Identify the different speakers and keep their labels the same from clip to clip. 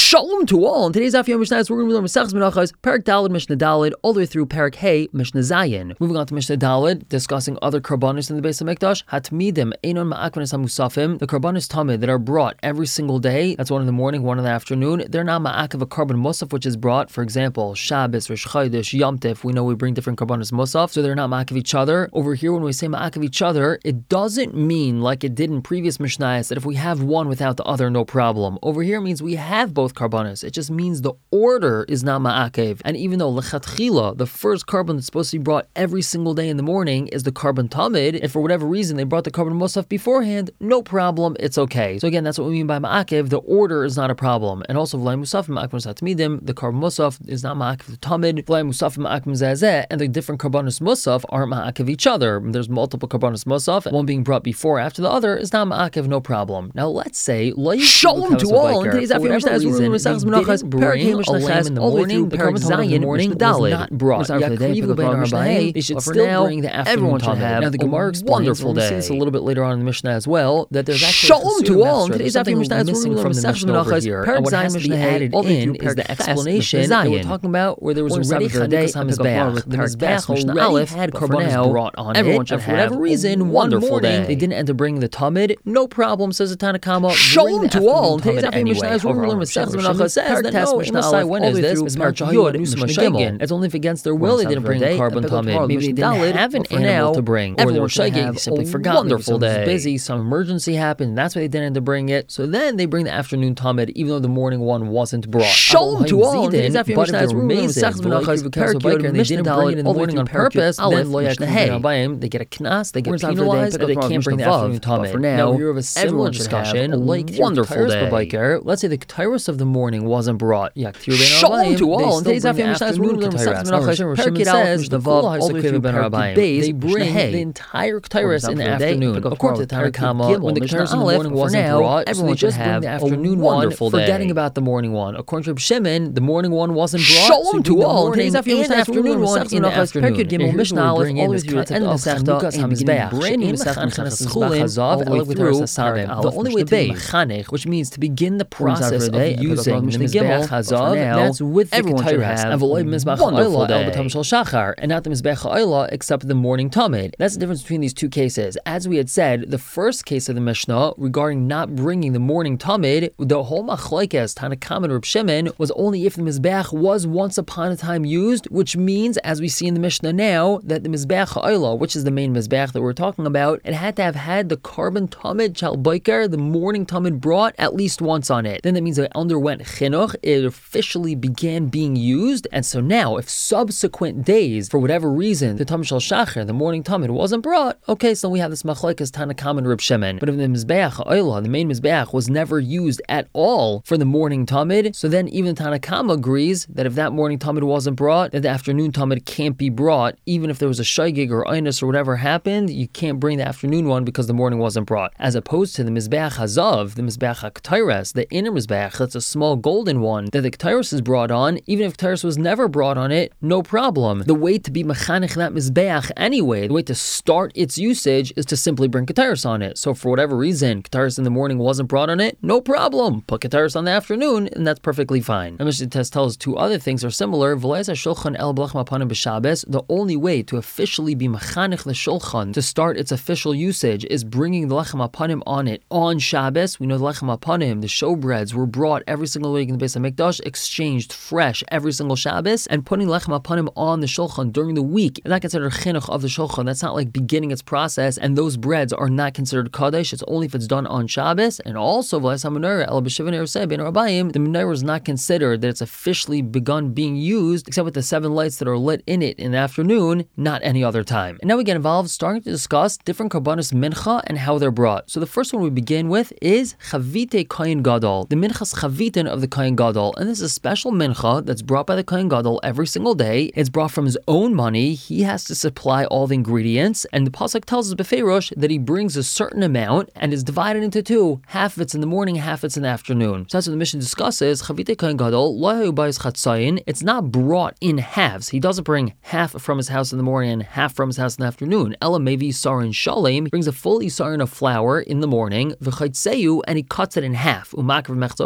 Speaker 1: Shalom to all. In today's Daf Yomi Mishnah, we're going to learn Masechus Menachos, Perek Daled, Mishnah Daled, all the way through Perek Hey, Mishnah Zayin. Moving on to Mishnah Daled, discussing other karbanos in the Beis HaMikdash. Hatmidim Einon Ma'akvanis HaMusafim, the karbanos tamid that are brought every single day. That's one in the morning, one in the afternoon. They're not ma'akav a karban musaf, which is brought. For example, Shabbos, Rosh Chodesh, Yom Tif. We know we bring different karbanos musaf, so they're not ma'akav each other. Over here, when we say ma'akav each other, it doesn't mean like it did in previous Mishnayos that if we have one without the other, no problem. Over here means we have both karbanos. It just means the order is not ma'akev. And even though lechatchila, the first karban that's supposed to be brought every single day in the morning, is the karban tamid, and for whatever reason they brought the karban musaf beforehand, no problem, it's okay. So again, that's what we mean by ma'akev. The order is not a problem. And also v'lai musaf ma'akvim satmidim, the karban musaf is not ma'akev the tamid. V'lai musaf ma'akvim zazeh, and the different karbanos musaf aren't ma'akev each other. There's multiple karbanos musaf, one being brought before or after the other is not ma'akev, no problem. Now let's say shalom to all. In today's afternoon, Perek in the morning, the Perek Zayin in the morning was not brought. They should still bring the afternoon tamid. Now the Gemara explains, we'll see this a little bit later on in the Mishnah as well, that there's actually shalom to all. In today's afternoon, Mishnah missing from the Mishnah over here. And what has to be added in is the explanation that we're talking about, where there was already Chanukas HaMizbeach. The Mizbeach already had karbanos brought on it, and for whatever reason, wonderful day, they didn't end up bringing the tamid. No problem, says the Tanna Kama. Shalom to all. In today's afternoon, Mishnah says that no, when is this? It's only if against their will they didn't bring a karban tamid. Maybe they didn't have an animal to bring, or they were shaygig, they simply forgot. Wonderful day, busy, some emergency happened, that's why they didn't end up bringing it. So then they bring the afternoon tamid, even though the morning one wasn't brought. Shalom to all. But if they were amazing, and they didn't bring it in the morning on purpose, then they get a knas, they get penalized, or they can't bring the afternoon tamid. For now, we have a similar discussion. Like wonderful day. Let's say the ketairos of the morning wasn't brought. Shalom to all. In today's afternoon, says the vav all the way through Perek Beis. They bring the entire ketairos in the afternoon. According to the Tanna Kama, when the ketairos in the morning wasn't brought, everyone should have the afternoon one, forgetting about the morning one. According to Reb Shimon, the morning one wasn't brought. Shalom to all. In today's afternoon one in the afternoon. Mishnah Aleph all the way through the end of the Chanukas HaMizbeach. The only way to be mechanech, which means to begin the process of using the Mizbeach Hazav, that's with the ketairos, and not the Mizbeach Ha'olah except the morning tamid. That's the difference between these two cases. As we had said, the first case of the Mishnah regarding not bringing the morning tamid, the whole machlokes Tanna Kama and Reb Shimon was only if the Mizbeach was once upon a time used, which means, as we see in the Mishnah now, that the Mizbeach Ha'olah, which is the main Mizbeach that we're talking about, it had to have had the karban tamid shal boiker, the morning tamid brought at least once on it. Then that means that it underwent chinuch, it officially began being used, and so now if subsequent days, for whatever reason, the tamid shal shachar, the morning tamid, wasn't brought, okay, so we have this machlokes Tanna Kama and Reb Shimon. But if the Mizbeach Ha'olah, the main Mizbeach, was never used at all for the morning tamid, so then even Tanna Kama agrees that if that morning tamid wasn't brought, that the afternoon tamid can't be brought, even if there was a shaygig or einus or whatever happened, you can't bring the afternoon one because the morning wasn't brought. As opposed to the Mizbeach Hazav, the Mizbeach HaKetairos, the inner Mizbeach, that's a small golden one, that the ketairos is brought on, even if ketairos was never brought on it, no problem. The way to be mechanech that Mizbeach anyway, the way to start its usage is to simply bring ketairos on it. So for whatever reason, ketairos in the morning wasn't brought on it, no problem. Put ketairos on the afternoon, and that's perfectly fine. And Mishnah Test tells two other things are similar. The only way to officially be mechanech the shulchan, to start its official usage, is bringing the lechem apanim on it on Shabbos. We know the lechem apanim, the showbreads, were brought every single week in the Beis HaMikdash, exchanged fresh every single Shabbos, and putting lechem apanim on the shulchan during the week is not considered chinuch of the shulchan. That's not like beginning its process, and those breads are not considered kadosh. It's only if it's done on Shabbos. And also, the menorah is not considered that it's officially begun being used, except with the 7 lights that are lit in it in the afternoon, not any other time. And now we get involved starting to discuss different karbanos mincha and how they're brought. So the first one we begin with is chavite kohen gadol, the minchas chavitin of the kohen gadol, and this is a special mincha that's brought by the kohen gadol every single day. It's brought from his own money. He has to supply all the ingredients, and the pasuk tells us befeirosh that he brings a certain amount and is divided into two. Half of it's in the morning, half it's in the afternoon. So that's what the Mishnah discusses. Chavite kohen gadol lo bayis chatzayin. It's not brought in halves. He doesn't bring half from his house in the morning and half from his house in the afternoon. Ela mevi sarin shalem. He brings a full isarin of flour in the morning, v'chaytseyu, and he cuts it in half. Umakar v'mechza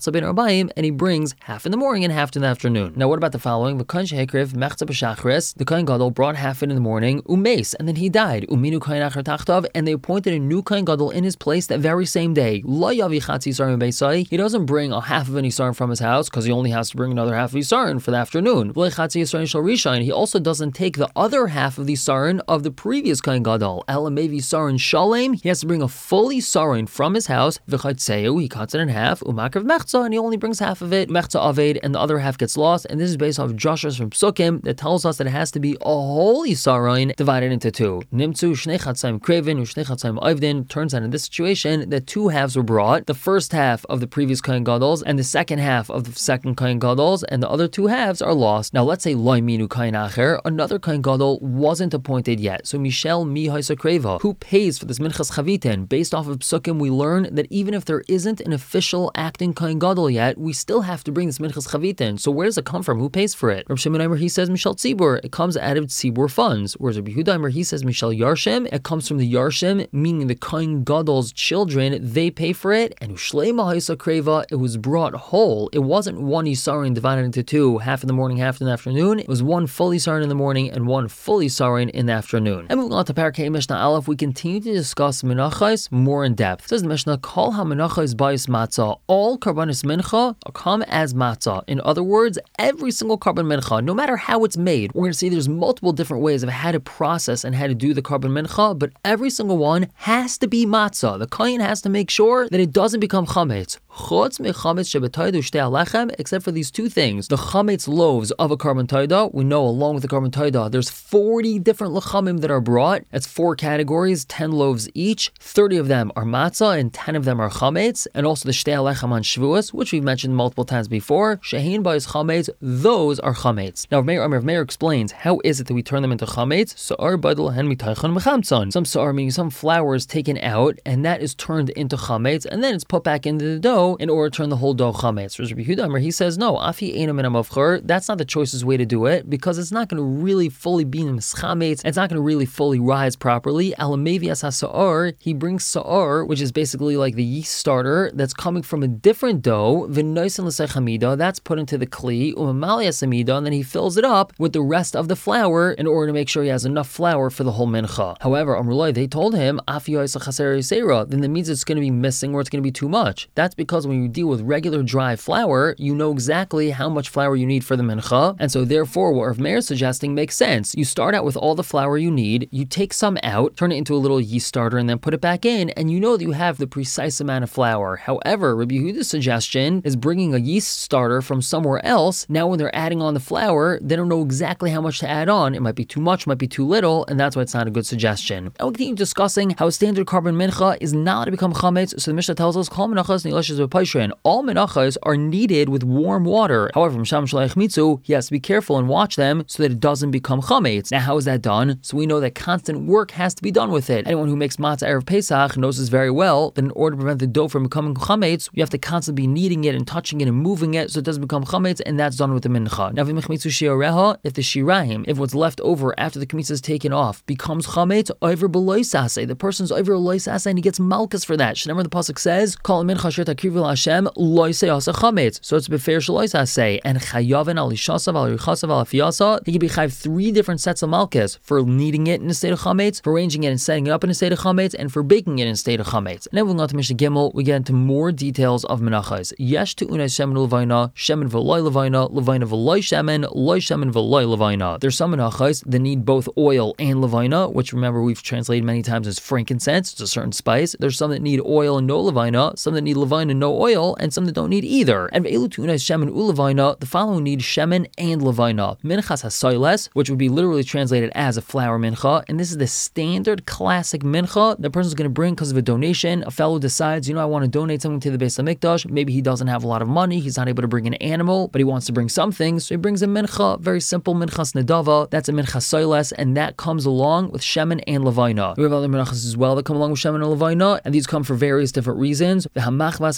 Speaker 1: mechza ben arbaim, and he brings half in the morning and half in the afternoon. Now what about the following? The Kohen shehekriv mechza b'shachris, the Kohen Gadol brought half in the morning, umes, and then he died, uminu Kohen acher tachtav, and they appointed a new Kohen Gadol in his place that very same day. Lo yavi chatzi isarim beisai, he doesn't bring a half of an isarim from his house because he only has to bring another half of isarim for the afternoon. V'lo chatzi isarim shel rishon, he also doesn't take the other half of the isarim of the previous Kohen Gadol. Elamevi isarim shalem, he has to bring a full isarim from his house. V'chatzeu, he cuts it in half. Umakrav mechza, and he only brings half of it. Mechza aved, and the other half gets lost. And this is based off Joshua from Psukim that tells us that it has to be a whole isarim divided into two. Nimtzu shnei chatzayim krevin u'shnei chatzayim avdin. Turns out in this situation that two halves were brought. The first half of the previous Kohen Gadol's and the second half of the second Kohen Gadol's, and the other two halves are lost. Now let's say lo minu Kohen acher, another Kohen Gadol wasn't appointed yet. So Mishel mi haisa kreva, who pays for this minchas chavitin? Based off of Psukim, we learn that even if there isn't an official acting Kohen Gadol yet, we still have to bring this minchas chavitin. So where does it come from? Who pays for it? Rav Shimon Aimer, he says Mishal Tzibur, it comes out of Tzibur funds. Whereas Rabbi Yehuda Aimer, he says Mishal Yarshim, it comes from the Yarshim, meaning the Kohen Gadol's children, they pay for it. And Ushleima haisa kreva, it was brought whole. It wasn't one isarin divided into two, half in the morning, half in the afternoon. It was one full isarin in the morning and one full isarin in the afternoon. And moving on to Parakei Mishnah Aleph, we continue to discuss menachos more in depth. It says the Mishnah, Kol ha-menachos bayis matzah, all karbanis mincha come as matzah. In other words, every single carbon mincha, no matter how it's made, we're going to see there's multiple different ways of how to process and how to do the carbon mincha, but every single one has to be matzah. The kohen has to make sure that it doesn't become chametz. Chutz mechametz shebetayda u'shtei alechem, except for these two things. The chametz loaves of a carbon taida, we know along with the carbon taida, there's 40 different lechamim that are brought. That's 4 categories, 10 loaves each. 30 of them are matzah and 10 of them are chametz. And also the shtei alechem on Shavuos, which we've mentioned multiple times before. Shehin ba'is chametz, those are chametz. Now Rav Meir explains, how is it that we turn them into chametz? Sa'ar badal hen mitaychan mechamtzon. Some sa'ar meaning some flour is taken out and that is turned into chametz and then it's put back into the dough in order to turn the whole dough chametz. Rabbi Yehuda Aimer, he says no, afi eina min hamavchor, that's not the choicest way to do it because it's not going to really fully be chametz. It's not going to really fully rise properly. Alamevi as sa'ar, he brings sa'ar, which is basically like the yeast starter that's coming from a different dough. V'noisen l'sei chamida, that's put into the kli. Umamali asamida, and then he fills it up with the rest of the flour in order to make sure he has enough flour for the whole mincha. However, Amrullah, they told him afi yoisa chaser yisera, then that means it's going to be missing or it's going to be too much. That's because when you deal with regular dry flour, you know exactly how much flour you need for the mincha, and so therefore what Rav Meir is suggesting makes sense. You start out with all the flour you need, you take some out, turn it into a little yeast starter, and then put it back in, and you know that you have the precise amount of flour. However, Rabbi Yehuda's suggestion is bringing a yeast starter from somewhere else. Now when they're adding on the flour, they don't know exactly how much to add on. It might be too much, might be too little, and that's why it's not a good suggestion. Now we continue discussing how a standard carbon mincha is not to become chametz. So the Mishnah tells us, Kol menachas nilashes b'paishrin. All menachas are kneaded with warm water. However, Misham Shalayich Mitzu, he has to be careful and watch them so that it doesn't become chametz. Now how is that done? So we know that constant work has to be done with it. Anyone who makes matzah erev Pesach knows this very well, that in order to prevent the dough from becoming chametz, you have to constantly be kneading it and touching it and moving it so it doesn't become chametz, and that's done with the mincha. Now if the shirahim, if what's left over after the kmitza is taken off becomes chametz, over b'loisase, the person's over loisase and he gets malchus for that. Remember the pasuk says, Kol mincha asher takrivu Hashem loisei asa chametz. So it's befer shaloisase, and chayaven al ishasav al richasav al afiyasa, he can be chayav 3 different sets of malchus for kneading it in a state of chametz, for arranging it and setting it up in a state of chametz, and for baking it in a state of chametz. And then moving on to Mishnah Gimel, we get into more details of menachos. Yesh te'unai shemen levaina, shemen v'loy levaina, levaina v'loy shemen, loy shemen v'loy levaina. There's some menachos that need both oil and levaina, which remember we've translated many times as frankincense. It's a certain spice. There's some that need oil and no levaina, some that need levaina and no oil, and some that don't need either. And ve'elu te'unai shemen u'levaina, the following need shemen and levaina. Minchas hasoiles, which would be literally translated as a flour mincha, and this is the standard classic mincha the person's going to bring because of a donation. A fellow decides, I want to donate something to the Beis HaMikdash. Maybe he doesn't have a lot of money, he's not able to bring an animal, but he wants to bring something, so he brings a mincha, very simple minchas nedava. That's a minchas soiles, and that comes along with shemen and levaina. We have other minchas as well that come along with shemen and levaina, and these come for various different reasons. The hamachvas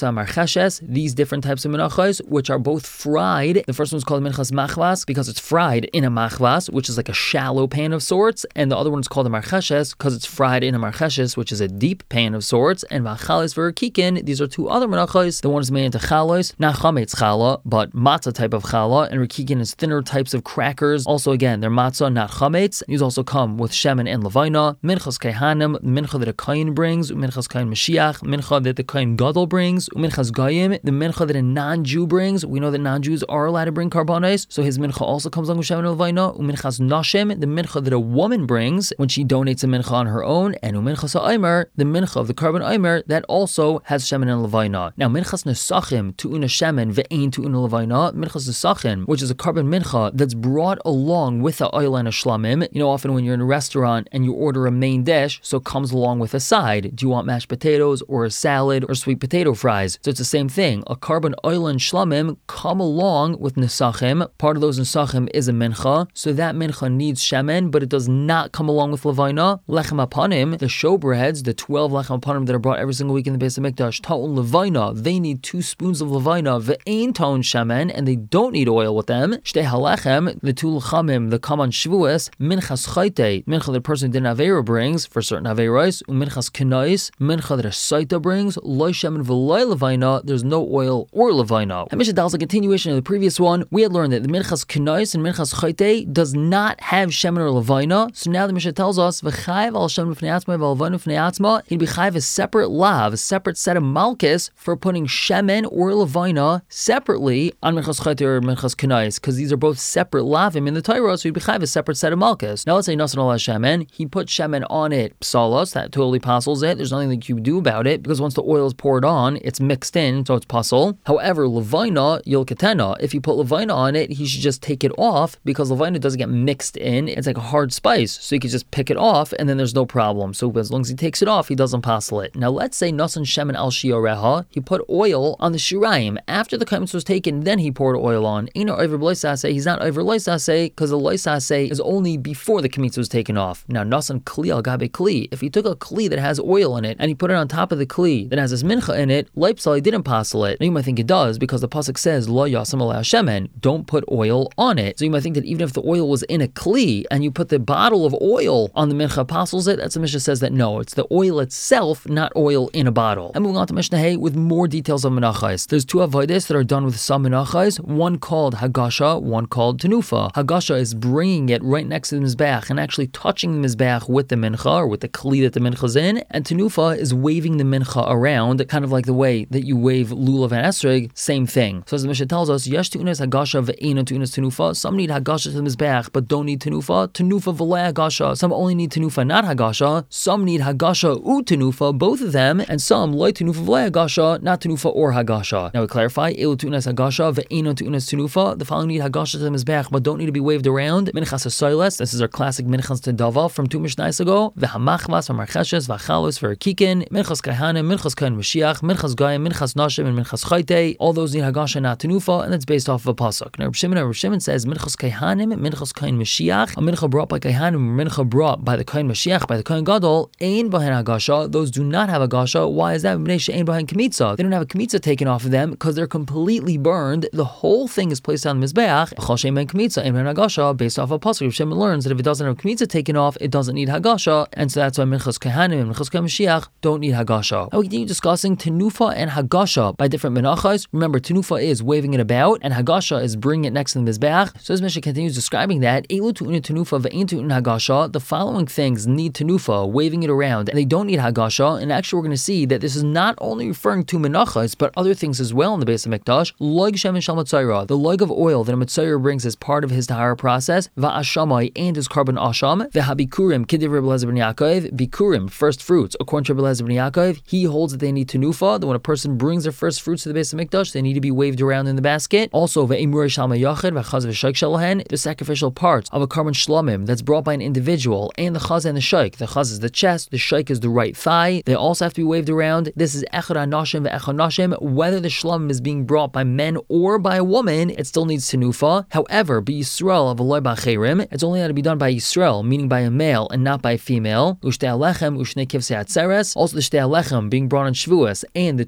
Speaker 1: menachas marcheshes, these different types of menachos, which are both fried. The first one's called minchas machvas because it's fried in a machvas, which is like a shallow pan of sorts, and the other one's called a marcheshes because it's fried in a marcheshes, which is a deep pan of sorts. And vachalis v'rakikin, these are two other menachos. The one is made into chalos, not chametz challah, but matzah type of challah, and rakikin is thinner types of crackers. Also, again, they're matzah, not chametz. These also come with shemen and levina. Minchas kaihanim, mincha that a kain brings, minchas kain mashiach, mincha that the kain gadol brings, minchas goyim, the mincha that a non-Jew brings. We know that non-Jews are allowed to bring karbanos, so his mincha also comes along with shemen and levina. Minchas nashim, the mincha that a woman brings when she donates a mincha on her own, and minchas ha'omer, the mincha of the carbon omer that also has shemen and levina. Now, minchas nesachim tu'una shemen ve'ein tu'una levina, minchas nesachim, which is a carbon mincha that's brought along with the oil and a shlamim. You know, often when you're in a restaurant and you order a main dish, so it comes along with a side. Do you want mashed potatoes or a salad or sweet potato fries? So it's the same thing. A carbon oil and shlamim come along with nesachim. Part of those nesachim is a mincha, so that mincha needs shemen, but it does not come along with levina. Lechem apanim, the showbreads, the 12 lechem apanim that are brought every single week in the Beis HaMikdash, ta'un levina, they need 2 spoons of levina, ve'ein ta'un shemen, and they don't need oil with them. Shtei halechem, the 2 lechamim, the come on shvuas, minchas chayte, mincha that the person didn't avera brings for certain averos, minchas kenais, mincha that a saita brings, loy shemen v'loy levina, there's no oil or levina. And Mishnah Dal is a continuation of the previous one. We had learned that the minchas kenais and minchas chayte does not have shemen or levina, so now the Mishnah tells us v'chayev al shemen v'fnei atzma v'alevina v'fnei atzma, he'd be chayev a separate lav, a separate set of malchus for putting shemen or levina separately on minchas chayte or minchas kenais, because these are both separate lavim in the Torah, so he'd be chayev a separate set of malchus. Now let's say nasan ala shemen, he put shemen on it psalos, that totally passes it. There's nothing that you do about it because once the oil is poured on, it's mixed in, so it's pasul. However, levina yilkatena, if you put levina on it, he should just take it off because levina doesn't get mixed in. It's like a hard spice, so you can just pick it off and then there's no problem. So as long as he takes it off, he doesn't passel it. Now let's say nasan shemen al shioreha, he put oil on the shirayim. After the kaimitz was taken, then he poured oil on. Eno over loisase, he's not over loisase because the loisase is only before the kaimitz was taken off. Now nasan kli al gabe kli, if he took a kli that has oil in it and he put it on top of the kli that has his mincha in it, leipsal, he didn't passel it. Now you might think it does because the pasuk says lo yasam ala shemen, don't put oil on it. So you might think that even if the oil was in a kli and you put the bottle of oil on the mincha, passels it. That's the Mishnah says that no, it's the oil itself, not oil in a bottle. And moving on to Mishnah Hey with more details on menachos. There's 2 avodas that are done with some menachos, one called hagasha, one called tenufa. Hagasha is bringing it right next to the mizbeach and actually touching the mizbeach with the mincha or with the kli that the mincha's in, and tenufa is waving the mincha around, kind of like the way that you wave lulav and esrog, same thing. So as the Mishnah tells us, yesh tu'unas hagasha ve'eino tu'unas tenufa, some need hagasha to the mizbeach but don't need tenufa v'le hagasha, some only need tenufa, not hagasha, some need hagasha u tenufa, both of them, and some loy tenufa v'le hagasha, not tenufa or hagasha. Now we clarify, elu tu'unas hagasha ve'eino tu'unas tenufa, the following need hagasha to the mizbeach but don't need to be waved around. Minchas hasoiles, this is our classic minchas tedava from 2 mishnayos ago, v'hamachvas v'marcheshes v'chalos v'rakikin, minchas kaihanim, minchas kain mashiach, minchas goyim, minchas nashim, and minchas chayte, all those need hagasha, not tenufa, and that's based off of a pasuk. Now Rav Shimon says minchas kaihanim, minchas kain mashiach, a mincha brought by kaihanim, a mincha brought by the kain mashiach, by the kain gadol, ein bahen hagasha, those do not have hagasha. Why is that? B'nei she'ein bahen kmitza, they don't have a kmitza taken off of them because they're completely burned. The whole thing is placed on the mizbeach. B'chol she'ein bahen kmitza, ein bahen hagasha, based off of a pasuk. Rav Shimon learns that if it doesn't have kmitza taken off, it doesn't need hagasha, and so that's why minchas kaihanim and minchas kain mashiach don't need hagasha. Now we continue discussing tenufa and hagasha by different menachos. Remember, tenufa is waving it about, and hagasha is bringing it next to the mizbeach. So as Mishnah continues describing that, elu tu'un tenufa ve'ein tu'un hagasha, the following things need tenufa, waving it around, and they don't need hagasha. And actually, we're going to see that this is not only referring to menachos, but other things as well in the Beis HaMikdash. Loig shemen shel matzayra, the loig of oil that a matzayra brings as part of his tahara process, va'ashamai, and his carbon asham, ve'habikurim kidei Rebbe Eliezer ben Yaakov, bikurim, first fruits, according to Rebbe Eliezer ben Yaakov, he holds that they need tenufa, that when a person brings their first fruits to the Beis HaMikdash, they need to be waved around in the basket. Also, ve'imurei shalma yachid v'chaz v'shaik shalahen, the sacrificial parts of a carbon shlamim that's brought by an individual, and the chaz and the shaik. The chaz is the chest, the shaik is the right thigh. They also have to be waved around. This is echad hanashim ve'echad nashim. Whether the shlamim is being brought by men or by a woman, it still needs tenufa. However, by Yisrael of aloy b'acherim, it's only had to be done by Yisrael, meaning by a male and not by a female. Ushtei alechem u'shnei kivsei atzeres. Also, the shtei alechem being brought on Shavuos, and the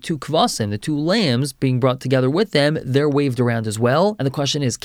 Speaker 1: two kvasim, the two lambs being brought together with them, they're waved around as well. And the question is,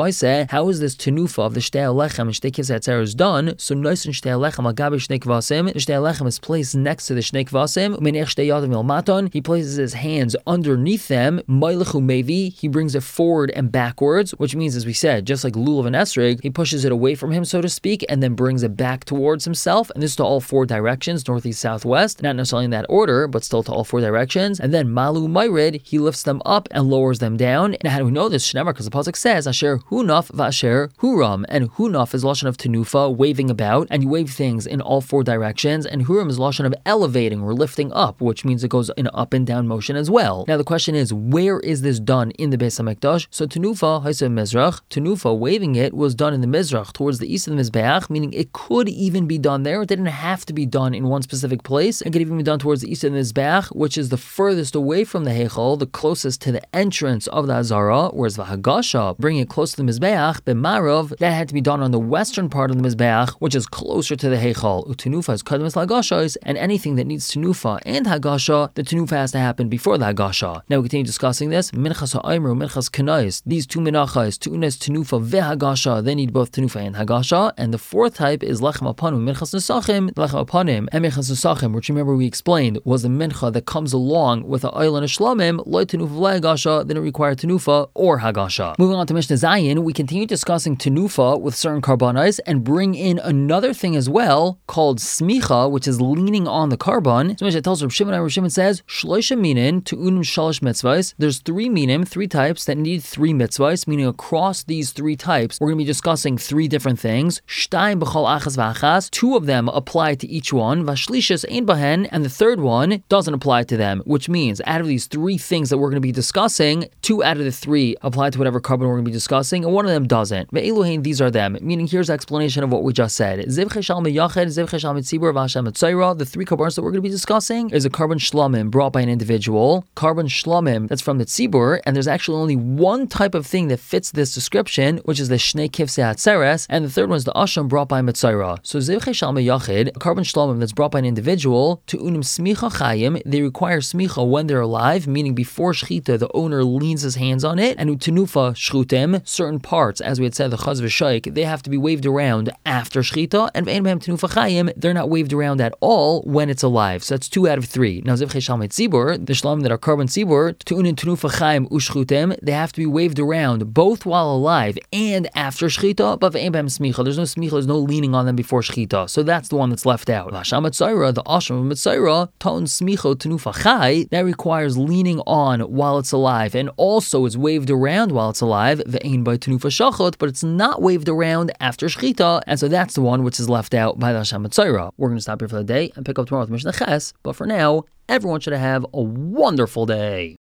Speaker 1: how is this tenufa of the shtei alechem and shtei kivsei hatzeres done? So nois and shtei alechem al gabi shnei kvasim. The shtei alechem is placed next to the shnei kvasim. Umenech shtei yadav il maton. He places his hands underneath them. Meilechu mevi. He brings it forward and backwards, which means, as we said, just like lulav and esrog, he pushes it away from him, so to speak, and then brings it back towards himself. And this is to all four directions, northeast, southwest, not necessarily in that order, but still to all four directions. And then malu myrid, he lifts them up and lowers them down. Now, how do we know this? Shneimar, because the pasuk says asher hunaf v'asher huram, and hunaf is lashon of tenufa, waving about, and you wave things in all four directions, and huram is lashon of elevating or lifting up, which means it goes in up and down motion as well. Now the question is, where is this done in the Beis HaMikdash? So tenufa haisa mizrach, tenufa waving it was done in the mizrach, towards the east of the mizbeach, meaning it could even be done there. It didn't have to be done in one specific place. It could even be done towards the east of the mizbeach, which is the furthest away from the heichal, the closest to the entrance of the Azara, whereas the Hagasha, bringing it close to the mizbeach, b'marav, that had to be done on the western part of the mizbeach, which is closer to the heichal. Utenufa is kadmas lagashos, and anything that needs tenufa and hagasha, the tenufa has to happen before the hagasha. Now we continue discussing this. Minchas ha'aymer, minchas kanais. These two minachas, tu'unes tenufa vehagasha, they need both tenufa and hagasha. And the fourth type is lechem apanu, minchas nesachim, lechem apanim, and minchas nesachim, which remember we explained was the mincha that comes along with a oil and a shlamim, loy tenufa v'hagasha, then it requires tenufa or hagasha. Moving on to Mishnah Zayin, we continue discussing tenufa with certain karbanos and bring in another thing as well called smicha, which is leaning on the carbon. So Mishnah tells Rav Shimon, and Rav Shimon says, shloisha minin tu'unim shalosh mitzvahs. There's three minim, three types that need three mitzvahs, meaning across these three types, we're going to be discussing three different things. Shtayim b'chol achas v'achas. Two of them apply to each one. Vashlishas ein bahen, and the third one doesn't apply to them, which means out of these three things that we're going to be discussing, two out of the three apply to whatever carbon we're going to be discussing, and one of them doesn't. Ve'eluhein, these are them. Meaning, here's the explanation of what we just said. Ziv cheshal meyached, ziv cheshal mitzibur, v'ashem mitzayra. The three carbons that we're going to be discussing is a carbon shlamim brought by an individual, carbon shlamim that's from the tzibur, and there's actually only one type of thing that fits this description, which is the shnei kivsei hatzeres, and the third one is the asham brought by mitzayra. So ziv cheshal meyached, a carbon shlamim that's brought by an individual, to unim smicha chayim, they require smicha when they're alive, meaning before shchita, the owner leans his hands on it, and utenufa shchutim, certain parts, as we had said, the chaz v'shaik, they have to be waved around after shchita, and ve'en behem tenufa chayim, they're not waved around at all when it's alive. So that's 2 out of 3. Now ziv cheshal mitzibur, the shlamim that are carbon tzibur, tu'unin tenufa chayim ushchutim, they have to be waved around both while alive and after shchita, but ve'en behem smicha, there's no smicha, there's no leaning on them before shchita. So that's the one that's left out. V'asham mitzayra, the asham of mitzayra, ta'un smicho tenufa chay, that requires leaning on while it's alive, and also is waved around while it's alive, ve'ein by tenufa shachot, but it's not waved around after shchita, and so that's the one which is left out by the Hashem Mitzayra. We're going to stop here for the day and pick up tomorrow with Mishnah Ches, but for now, everyone should have a wonderful day.